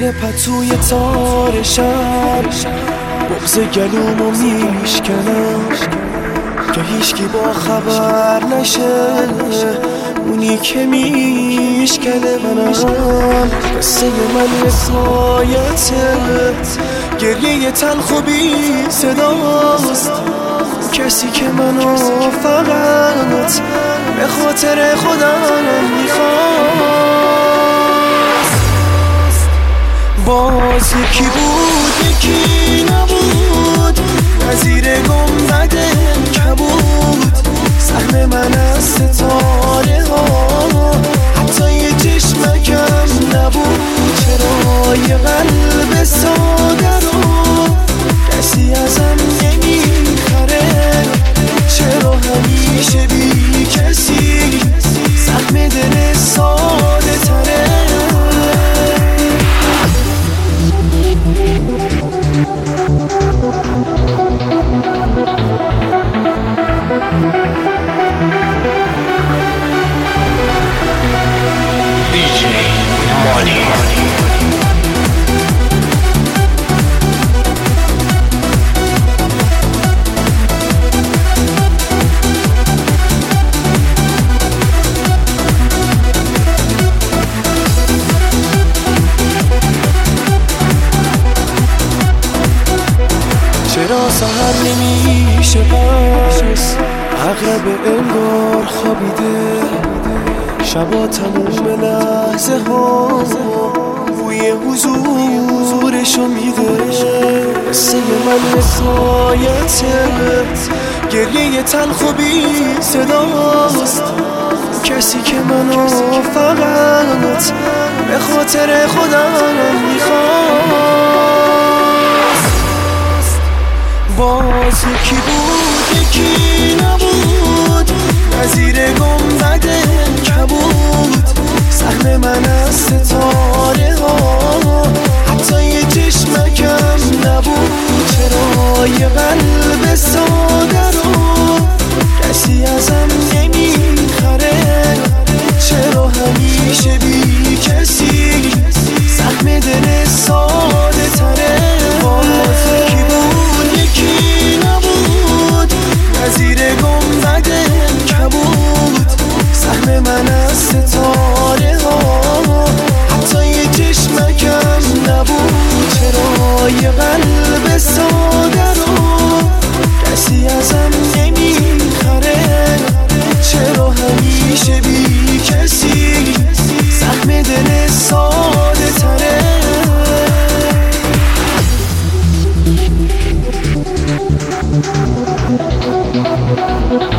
مثل پتوی تار شب بغض گلومو میشکنم که هیچکی با خبر نشه، اونی که میشکنه منم. قصه من حکایته، گریه تلخ و بی صداست. کسی که منو فقط به خاطر خودم میخواست. باز یکی بود یکی نبود، نظیر گنبد کبود. سهم من از ستاره ها حتی یه چشمکم نبود. چرا یه قلب ساده رو کسی ازم نمیخره؟ چرا همیشه بی کسی سهم دل ساده تره؟ DJ Money. چرا سحر نمیشه پس عقرب انگار خوابیده؟ شبا تموم لحظه ها بوی حضورشو میده. قصه من حکایته، گریه تلخ و بی صداست. کسی که منو فقط به خاطر خودم میخواست. باز یکی بود یکی نبود، نظیر گنبد کبود. سهم من از ستاره ها حتی یه چشمکم نبود. چرا یه قلب ساده رو کسی ازم نمیخره؟ چرا همیشه بی کسی سهم دل ساده تره؟ باز یکی بود یکی نبود، نظیر گنبد کبود. سهم من از ستاره ها حتی یه چشمکم نبود. چرا یه قلب ساده رو کسی ازم نمیخره؟ چرا همیشه بی کسی سهم دل ساده تره؟